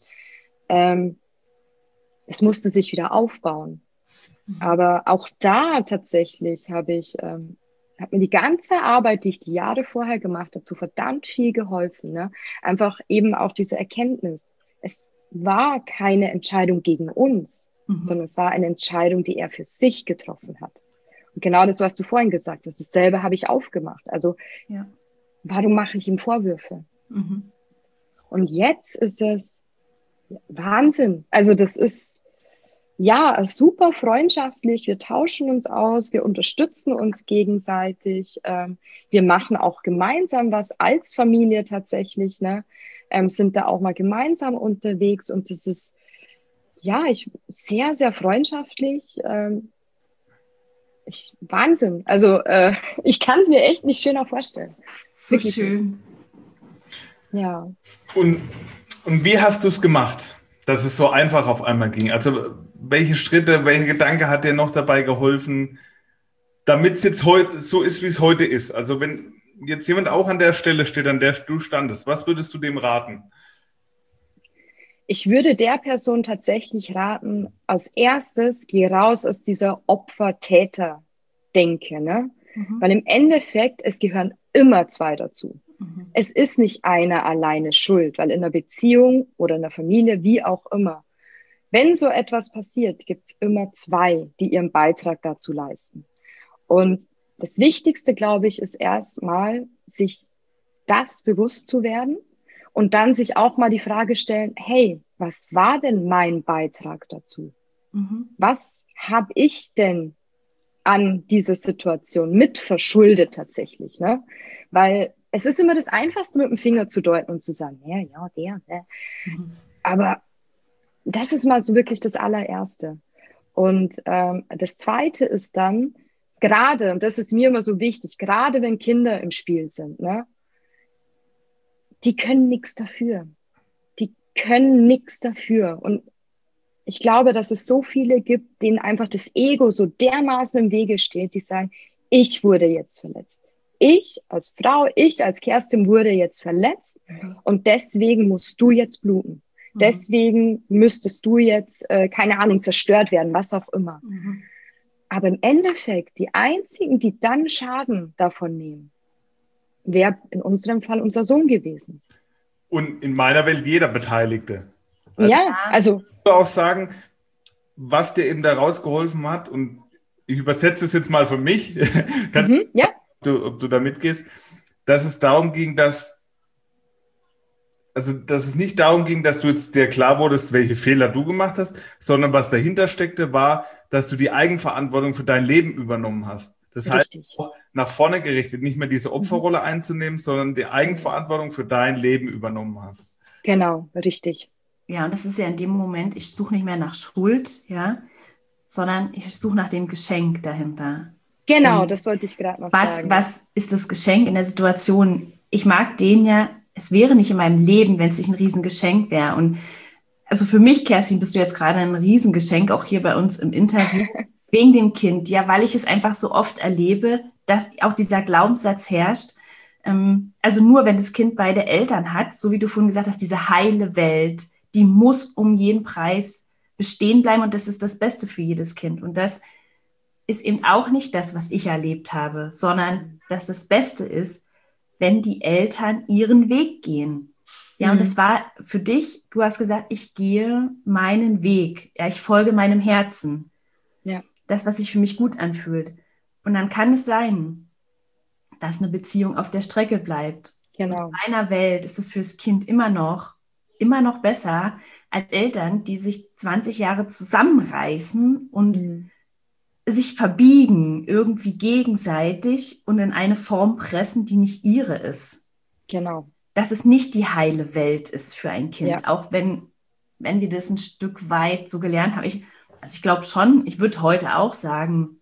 es musste sich wieder aufbauen. Aber auch da tatsächlich hat mir die ganze Arbeit, die ich die Jahre vorher gemacht habe, so verdammt viel geholfen, ne? Einfach eben auch diese Erkenntnis. Es war keine Entscheidung gegen uns, sondern es war eine Entscheidung, die er für sich getroffen hat. Und genau das, was du vorhin gesagt hast, dasselbe habe ich aufgemacht. Also, warum mache ich ihm Vorwürfe? Und jetzt ist es Wahnsinn. Also das ist super freundschaftlich. Wir tauschen uns aus, wir unterstützen uns gegenseitig. Wir machen auch gemeinsam was als Familie tatsächlich, ne? Sind da auch mal gemeinsam unterwegs und das ist sehr, sehr freundschaftlich. Wahnsinn. Also ich kann es mir echt nicht schöner vorstellen. So wirklich schön. Ja. Und wie hast du es gemacht, dass es so einfach auf einmal ging? Also welche Schritte, welcher Gedanke hat dir noch dabei geholfen, damit es jetzt heute so ist, wie es heute ist? Also wenn jetzt jemand auch an der Stelle steht, an der du standest, was würdest du dem raten? Ich würde der Person tatsächlich raten, als erstes, geh raus aus dieser Opfer-Täter-Denke, ne? Weil im Endeffekt, es gehören immer zwei dazu. Es ist nicht einer alleine schuld, weil in einer Beziehung oder in einer Familie, wie auch immer, wenn so etwas passiert, gibt es immer zwei, die ihren Beitrag dazu leisten. Und das Wichtigste, glaube ich, ist erstmal, sich das bewusst zu werden und dann sich auch mal die Frage stellen, hey, was war denn mein Beitrag dazu? Was habe ich denn an dieser Situation mit verschuldet tatsächlich? Ne? Weil es ist immer das Einfachste, mit dem Finger zu deuten und zu sagen, ja, der. Aber das ist mal so wirklich das Allererste. Und das Zweite ist dann, gerade, und das ist mir immer so wichtig, gerade wenn Kinder im Spiel sind, ne, die können nichts dafür. Die können nichts dafür. Und ich glaube, dass es so viele gibt, denen einfach das Ego so dermaßen im Wege steht, die sagen, ich wurde jetzt verletzt. Ich als Frau, ich als Kerstin wurde jetzt verletzt und deswegen musst du jetzt bluten. Deswegen müsstest du jetzt, keine Ahnung, zerstört werden, was auch immer. Aber im Endeffekt, die einzigen, die dann Schaden davon nehmen, wäre in unserem Fall unser Sohn gewesen. Und in meiner Welt jeder Beteiligte. Ja, also. Ich würde auch sagen, was dir eben da rausgeholfen hat, und ich übersetze es jetzt mal für mich, Ja. ob du da mitgehst, dass es darum ging, dass es nicht darum ging, dass du jetzt dir klar wurdest, welche Fehler du gemacht hast, sondern was dahinter steckte, war, dass du die Eigenverantwortung für dein Leben übernommen hast. Das heißt, auch nach vorne gerichtet, nicht mehr diese Opferrolle einzunehmen, sondern die Eigenverantwortung für dein Leben übernommen hast. Genau, richtig. Ja, und das ist ja in dem Moment, ich suche nicht mehr nach Schuld, ja, sondern ich suche nach dem Geschenk dahinter. Genau, und das wollte ich gerade noch sagen. Was ist das Geschenk in der Situation? Ich mag den ja, es wäre nicht in meinem Leben, wenn es nicht ein Riesengeschenk wäre. Und also für mich, Kerstin, bist du jetzt gerade ein Riesengeschenk, auch hier bei uns im Interview, wegen dem Kind. Ja, weil ich es einfach so oft erlebe, dass auch dieser Glaubenssatz herrscht, also nur wenn das Kind beide Eltern hat, so wie du vorhin gesagt hast, diese heile Welt, die muss um jeden Preis bestehen bleiben und das ist das Beste für jedes Kind. Und das ist eben auch nicht das, was ich erlebt habe, sondern dass das Beste ist, wenn die Eltern ihren Weg gehen. Ja, und es war für dich, du hast gesagt, ich gehe meinen Weg. Ja, ich folge meinem Herzen. Ja. Das, was sich für mich gut anfühlt. Und dann kann es sein, dass eine Beziehung auf der Strecke bleibt. Genau. In meiner Welt ist es für das Kind immer noch besser als Eltern, die sich 20 Jahre zusammenreißen und sich verbiegen, irgendwie gegenseitig und in eine Form pressen, die nicht ihre ist. Genau. Dass es nicht die heile Welt ist für ein Kind, Ja. auch wenn wir das ein Stück weit so gelernt haben. Ich glaube schon, ich würde heute auch sagen,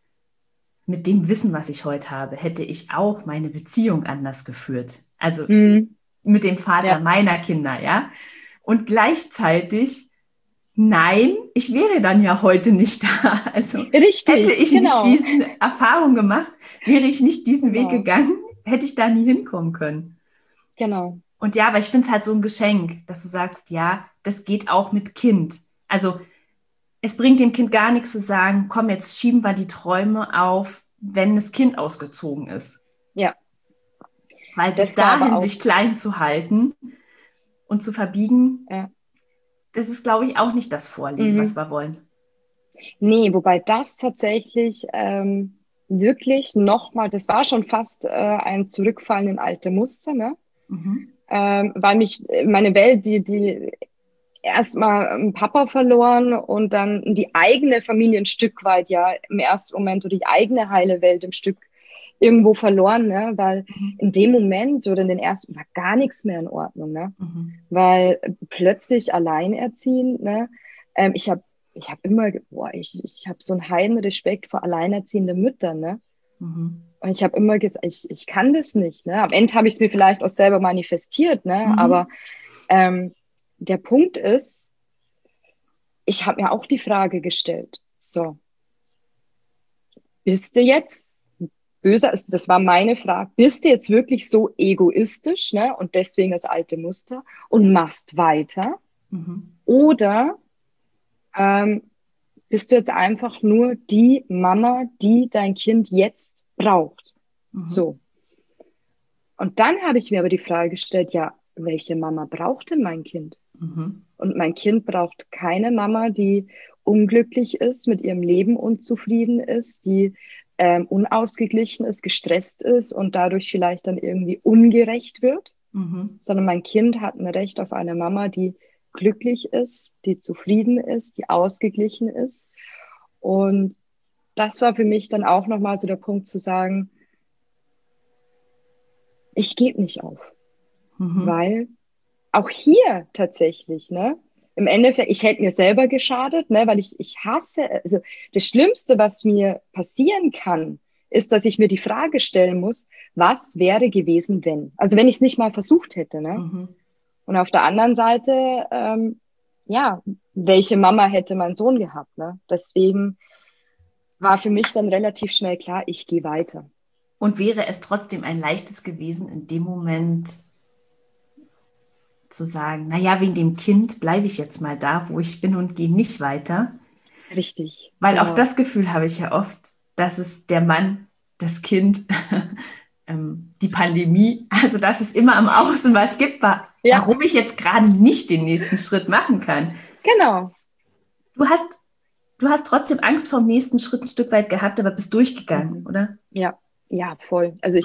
mit dem Wissen, was ich heute habe, hätte ich auch meine Beziehung anders geführt. Also mit dem Vater meiner Kinder, ja. Und gleichzeitig, nein, ich wäre dann ja heute nicht da. Also Richtig, hätte ich nicht diese Erfahrung gemacht, wäre ich nicht diesen Weg gegangen, hätte ich da nie hinkommen können. Genau. Und ja, aber ich finde es halt so ein Geschenk, dass du sagst, ja, das geht auch mit Kind. Also es bringt dem Kind gar nichts zu sagen, komm, jetzt schieben wir die Träume auf, wenn das Kind ausgezogen ist. Ja. Weil bis dahin sich klein zu halten und zu verbiegen, das ist, glaube ich, auch nicht das Vorleben, was wir wollen. Nee, wobei das tatsächlich wirklich nochmal, das war schon fast ein Zurückfallen in alte Muster, ne? Weil meine Welt, die erstmal einen Papa verloren und dann die eigene Familie ein Stück weit, ja, im ersten Moment oder die eigene heile Welt im Stück irgendwo verloren, ne? Weil in dem Moment oder in den ersten war gar nichts mehr in Ordnung, ne? Weil plötzlich alleinerziehend, ne? Ich habe immer, ich habe so einen heilen Respekt vor alleinerziehenden Müttern, ne? Und ich habe immer gesagt, ich kann das nicht, ne? Am Ende habe ich es mir vielleicht auch selber manifestiert, ne? Aber der Punkt ist, ich habe mir auch die Frage gestellt, so, bist du jetzt böse, das war meine Frage, bist du jetzt wirklich so egoistisch, ne? Und deswegen das alte Muster und machst weiter? Oder bist du jetzt einfach nur die Mama, die dein Kind jetzt braucht? So. Und dann habe ich mir aber die Frage gestellt, ja, welche Mama braucht denn mein Kind? Und mein Kind braucht keine Mama, die unglücklich ist, mit ihrem Leben unzufrieden ist, die unausgeglichen ist, gestresst ist und dadurch vielleicht dann irgendwie ungerecht wird, sondern mein Kind hat ein Recht auf eine Mama, die glücklich ist, die zufrieden ist, die ausgeglichen ist. Und das war für mich dann auch nochmal so der Punkt zu sagen, ich gebe nicht auf, weil auch hier tatsächlich, ne, im Endeffekt, ich hätte mir selber geschadet, ne, weil ich hasse, also das Schlimmste, was mir passieren kann, ist, dass ich mir die Frage stellen muss, was wäre gewesen, wenn? Also wenn ich es nicht mal versucht hätte, ne? Und auf der anderen Seite, ja, welche Mama hätte mein Sohn gehabt, ne? Deswegen war für mich dann relativ schnell klar, ich gehe weiter. Und wäre es trotzdem ein leichtes gewesen, in dem Moment zu sagen, naja, wegen dem Kind bleibe ich jetzt mal da, wo ich bin und gehe nicht weiter. Richtig. Weil auch das Gefühl habe ich ja oft, dass es der Mann, das Kind, die Pandemie, also dass es immer am Außen was gibt, warum ich jetzt gerade nicht den nächsten Schritt machen kann. Genau. Du hast trotzdem Angst vor dem nächsten Schritt ein Stück weit gehabt, aber bist durchgegangen, oder? Ja, voll. Also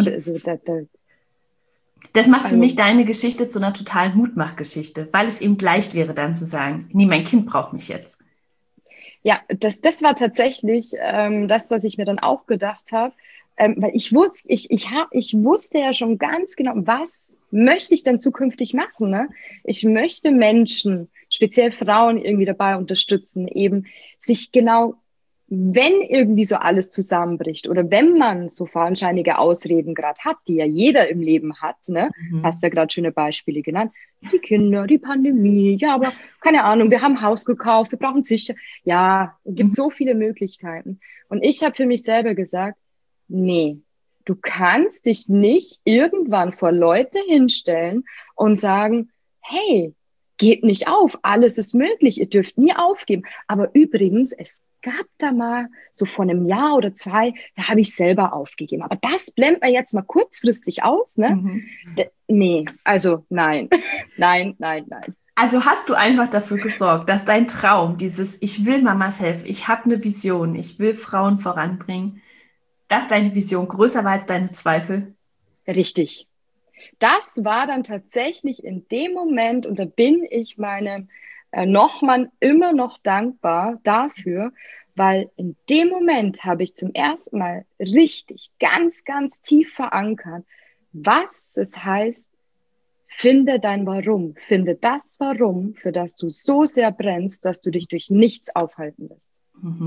das macht für mich deine Geschichte zu einer totalen Mutmachgeschichte, weil es eben leicht wäre, dann zu sagen, nee, mein Kind braucht mich jetzt. Ja, das war tatsächlich das, was ich mir dann auch gedacht habe, weil ich wusste ja schon ganz genau, was möchte ich dann zukünftig machen, ne? Ich möchte Menschen, speziell Frauen irgendwie dabei unterstützen, eben sich genau, wenn irgendwie so alles zusammenbricht oder wenn man so fadenscheinige Ausreden gerade hat, die ja jeder im Leben hat, ne? Hast ja gerade schöne Beispiele genannt. Die Kinder, die Pandemie, ja, aber keine Ahnung, wir haben ein Haus gekauft, wir brauchen sicher. Ja, es gibt so viele Möglichkeiten. Und ich habe für mich selber gesagt, nee, du kannst dich nicht irgendwann vor Leute hinstellen und sagen, hey, gebt nicht auf, alles ist möglich, ihr dürft nie aufgeben. Aber übrigens, es gab da mal so vor einem Jahr oder 2, da habe ich selber aufgegeben. Aber das blendet man jetzt mal kurzfristig aus, ne? Nee, also nein, nein. Also hast du einfach dafür gesorgt, dass dein Traum, dieses ich will Mamas helfen, ich habe eine Vision, ich will Frauen voranbringen, dass deine Vision größer war als deine Zweifel? Richtig. Das war dann tatsächlich in dem Moment, und da bin ich meinem Nochmann immer noch dankbar dafür, weil in dem Moment habe ich zum ersten Mal richtig, ganz, ganz tief verankert, was es heißt, finde dein Warum, finde das Warum, für das du so sehr brennst, dass du dich durch nichts aufhalten lässt.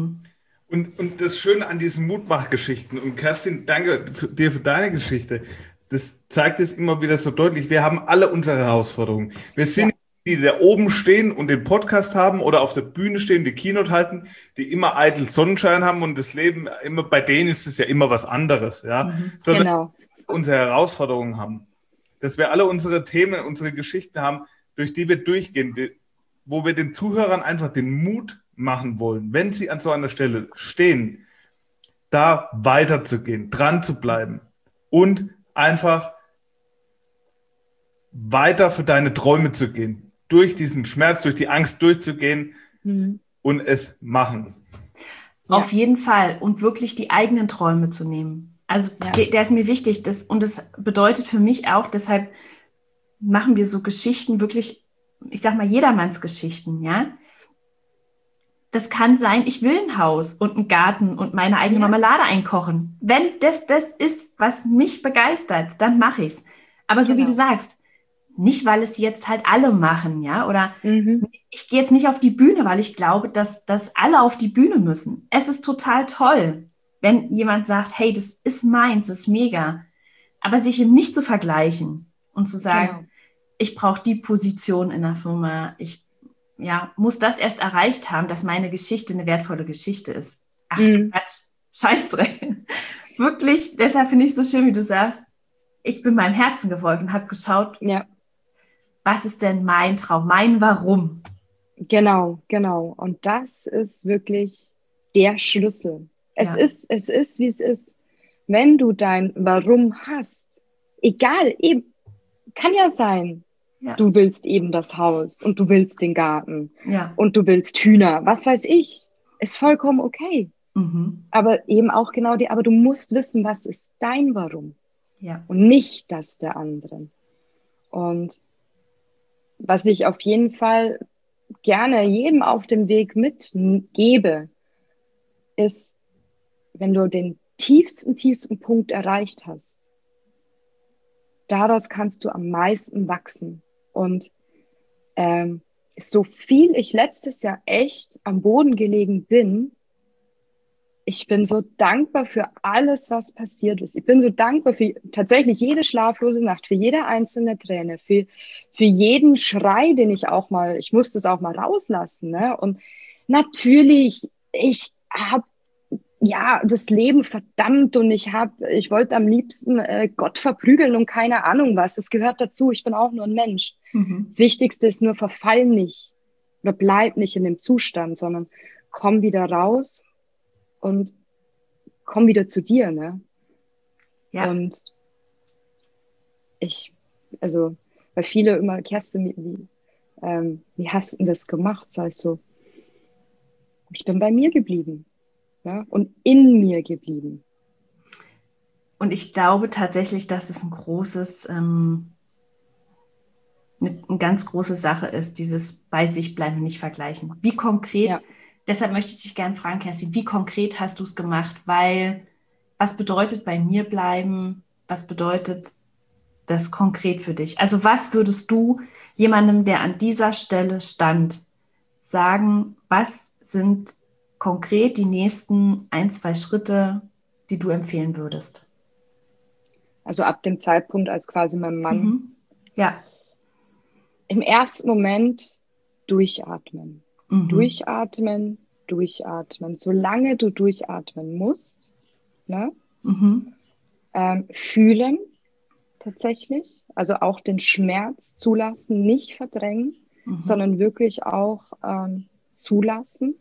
Und das Schöne an diesen Mutmachgeschichten, und Kerstin, danke dir für deine Geschichte, das zeigt es immer wieder so deutlich, wir haben alle unsere Herausforderungen. Wir sind die da oben stehen und den Podcast haben oder auf der Bühne stehen, die Keynote halten, die immer eitel Sonnenschein haben und das Leben, immer bei denen ist es ja immer was anderes, ja. Sondern unsere Herausforderungen haben. Dass wir alle unsere Themen, unsere Geschichten haben, durch die wir durchgehen, wo wir den Zuhörern einfach den Mut machen wollen, wenn sie an so einer Stelle stehen, da weiterzugehen, dran zu bleiben und einfach weiter für deine Träume zu gehen, durch diesen Schmerz, durch die Angst durchzugehen und es machen. Auf jeden Fall und wirklich die eigenen Träume zu nehmen. Also der ist mir wichtig und das bedeutet für mich auch, deshalb machen wir so Geschichten wirklich, ich sag mal Jedermannsgeschichten, ja. Das kann sein, ich will ein Haus und einen Garten und meine eigene Marmelade einkochen. Wenn das ist, was mich begeistert, dann mache ich es. Aber so wie du sagst, nicht, weil es jetzt halt alle machen, ja, oder ich gehe jetzt nicht auf die Bühne, weil ich glaube, dass alle auf die Bühne müssen. Es ist total toll, wenn jemand sagt, hey, das ist meins, das ist mega. Aber sich eben nicht zu vergleichen und zu sagen, ich brauche die Position in der Firma, ich muss das erst erreicht haben, dass meine Geschichte eine wertvolle Geschichte ist. Ach, Quatsch, Scheißdreck. Wirklich, deshalb finde ich es so schön, wie du sagst, ich bin meinem Herzen gefolgt und habe geschaut, was ist denn mein Traum, mein Warum? Genau. Und das ist wirklich der Schlüssel. Es ist, wie es ist. Wenn du dein Warum hast, egal, eben, kann ja sein, Ja. Du willst eben das Haus und du willst den Garten Ja. und du willst Hühner, was weiß ich. Ist vollkommen okay. Mhm. Aber eben auch genau aber du musst wissen, was ist dein Warum Ja. und nicht das der anderen. Und was ich auf jeden Fall gerne jedem auf dem Weg mitgebe, ist, wenn du den tiefsten Punkt erreicht hast, daraus kannst du am meisten wachsen. Und so viel ich letztes Jahr echt am Boden gelegen bin, ich bin so dankbar für alles, was passiert ist. Ich bin so dankbar für tatsächlich jede schlaflose Nacht, für jede einzelne Träne, für jeden Schrei, den ich musste es auch mal rauslassen. Ne? Und natürlich, ich habe ja das Leben verdammt und ich wollte am liebsten Gott verprügeln und keine Ahnung was. Das gehört dazu. Ich bin auch nur ein Mensch. Mhm. Das Wichtigste ist nur, verfall nicht oder bleib nicht in dem Zustand, sondern komm wieder raus und komm wieder zu dir, ne? Ja. Und weil viele immer, Kerstin, wie hast du denn das gemacht? Sag ich so, ich bin bei mir geblieben, ja? Und in mir geblieben. Und ich glaube tatsächlich, dass es eine ganz große Sache ist, dieses bei sich bleiben, nicht vergleichen. Wie konkret, Ja. Deshalb möchte ich dich gerne fragen, Kerstin, wie konkret hast du es gemacht? Weil, was bedeutet bei mir bleiben? Was bedeutet das konkret für dich? Also was würdest du jemandem, der an dieser Stelle stand, sagen, was sind konkret die nächsten 1, 2 Schritte, die du empfehlen würdest? Also ab dem Zeitpunkt, als quasi mein Mann Ja. im ersten Moment durchatmen. Durchatmen. Solange du durchatmen musst, ne? Fühlen tatsächlich, also auch den Schmerz zulassen, nicht verdrängen, sondern wirklich auch zulassen.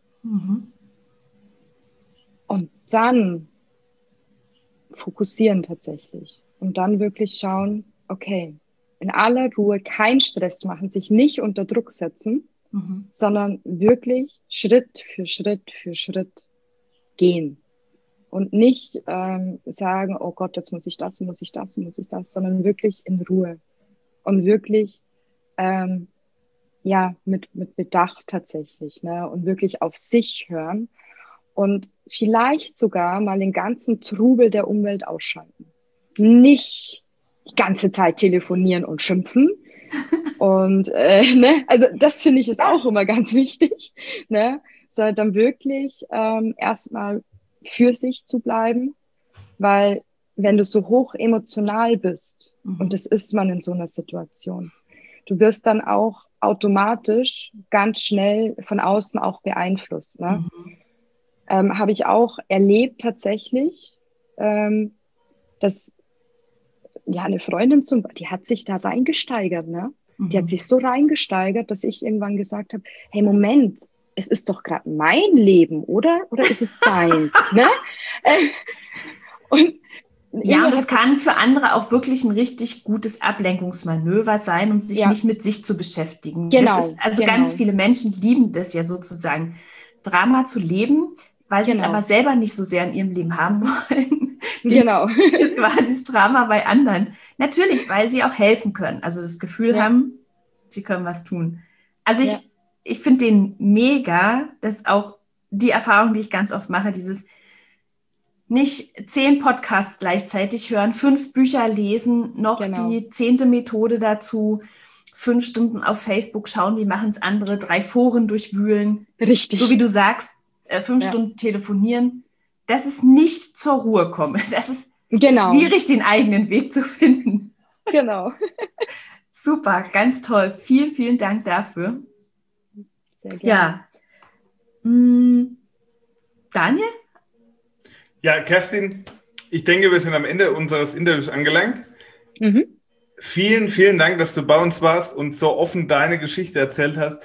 Und dann fokussieren tatsächlich und dann wirklich schauen, okay, in aller Ruhe, keinen Stress machen, sich nicht unter Druck setzen, sondern wirklich Schritt für Schritt gehen. Und nicht sagen, oh Gott, jetzt muss ich das, sondern wirklich in Ruhe. Und wirklich, mit Bedacht tatsächlich, ne? Und wirklich auf sich hören. Und vielleicht sogar mal den ganzen Trubel der Umwelt ausschalten. Nicht die ganze Zeit telefonieren und schimpfen. Und ne? Also das finde ich ist auch immer ganz wichtig, ne? Sondern wirklich erstmal für sich zu bleiben, weil wenn du so hoch emotional bist, und das ist man in so einer Situation, du wirst dann auch automatisch ganz schnell von außen auch beeinflusst. Ne? Habe ich auch erlebt tatsächlich, dass eine Freundin die hat sich da reingesteigert, ne? Die hat sich so reingesteigert, dass ich irgendwann gesagt habe, hey, Moment, es ist doch gerade mein Leben, oder? Oder ist es deins? Ne? Und das kann für andere auch wirklich ein richtig gutes Ablenkungsmanöver sein, um sich nicht mit sich zu beschäftigen. Genau. Ganz viele Menschen lieben das ja sozusagen, Drama zu leben, weil sie es aber selber nicht so sehr in ihrem Leben haben wollen. Genau. Ist quasi das Drama bei anderen. Natürlich, weil sie auch helfen können. Also das Gefühl haben, sie können was tun. Also ich finde den mega, dass auch die Erfahrung, die ich ganz oft mache, dieses nicht 10 Podcasts gleichzeitig hören, 5 Bücher lesen, noch die 10. Methode dazu, 5 Stunden auf Facebook schauen, wie machen es andere, 3 Foren durchwühlen. Richtig. So wie du sagst, 5 Stunden telefonieren. Das ist nicht zur Ruhe kommen. Das ist schwierig, den eigenen Weg zu finden. Genau. Super, ganz toll. Vielen, vielen Dank dafür. Sehr gerne. Ja. Daniel? Ja, Kerstin, ich denke, wir sind am Ende unseres Interviews angelangt. Vielen, vielen Dank, dass du bei uns warst und so offen deine Geschichte erzählt hast.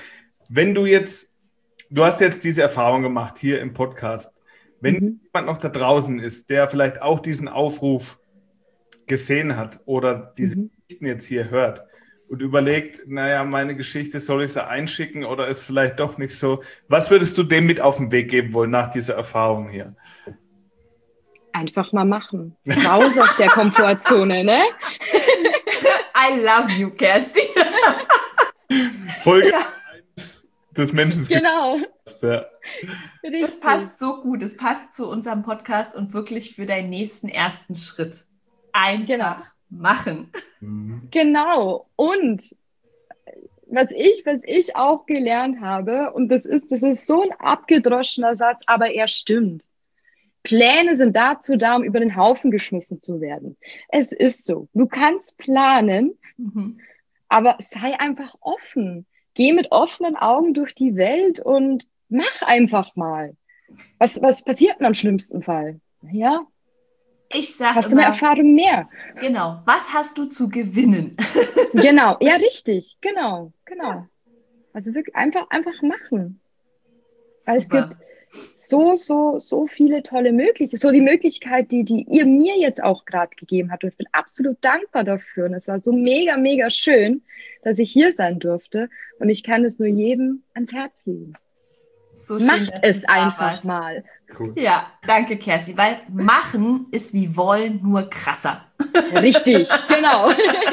Du hast jetzt diese Erfahrung gemacht hier im Podcast. Wenn jemand noch da draußen ist, der vielleicht auch diesen Aufruf gesehen hat oder diese Geschichten jetzt hier hört und überlegt, naja, meine Geschichte, soll ich sie einschicken oder ist vielleicht doch nicht so? Was würdest du dem mit auf den Weg geben wollen nach dieser Erfahrung hier? Einfach mal machen. Raus aus der Komfortzone, ne? I love you, Kerstin. Folge 1 des Menschen. Genau. Ja. Das passt so gut. Es passt zu unserem Podcast und wirklich für deinen nächsten ersten Schritt. Einfach machen. Genau. Und was ich auch gelernt habe, und das ist so ein abgedroschener Satz, aber er stimmt. Pläne sind dazu da, um über den Haufen geschmissen zu werden. Es ist so. Du kannst planen, aber sei einfach offen. Geh mit offenen Augen durch die Welt und mach einfach mal. Was passiert denn am schlimmsten Fall? Ja, ich sage hast du eine Erfahrung mehr? Genau. Was hast du zu gewinnen? Genau. Ja, richtig. Genau. Also wirklich einfach machen. Weil es gibt so viele tolle Möglichkeiten. So die Möglichkeit, die ihr mir jetzt auch gerade gegeben habt. Und ich bin absolut dankbar dafür. Und es war so mega, mega schön, dass ich hier sein durfte. Und ich kann es nur jedem ans Herz legen. So schön, macht es einfach mal. Cool. Ja, danke, Kerzi. Weil machen ist wie wollen, nur krasser. Richtig, genau.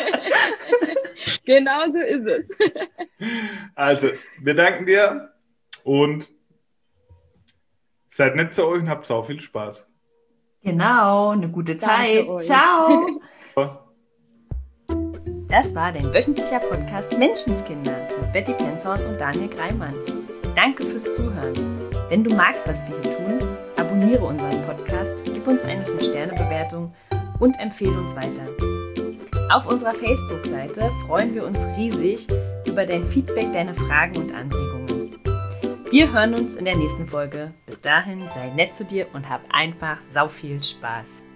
Genau so ist es. Also, wir danken dir und seid nett zu euch und habt sau viel Spaß. Genau, eine gute Zeit. euch. Ciao. Das war dein wöchentlicher Podcast Menschenskinder mit Betty Penzorn und Daniel Greimann. Danke fürs Zuhören. Wenn du magst, was wir hier tun, abonniere unseren Podcast, gib uns eine 5-Sterne-Bewertung und empfehle uns weiter. Auf unserer Facebook-Seite freuen wir uns riesig über dein Feedback, deine Fragen und Anregungen. Wir hören uns in der nächsten Folge. Bis dahin, sei nett zu dir und hab einfach sau viel Spaß.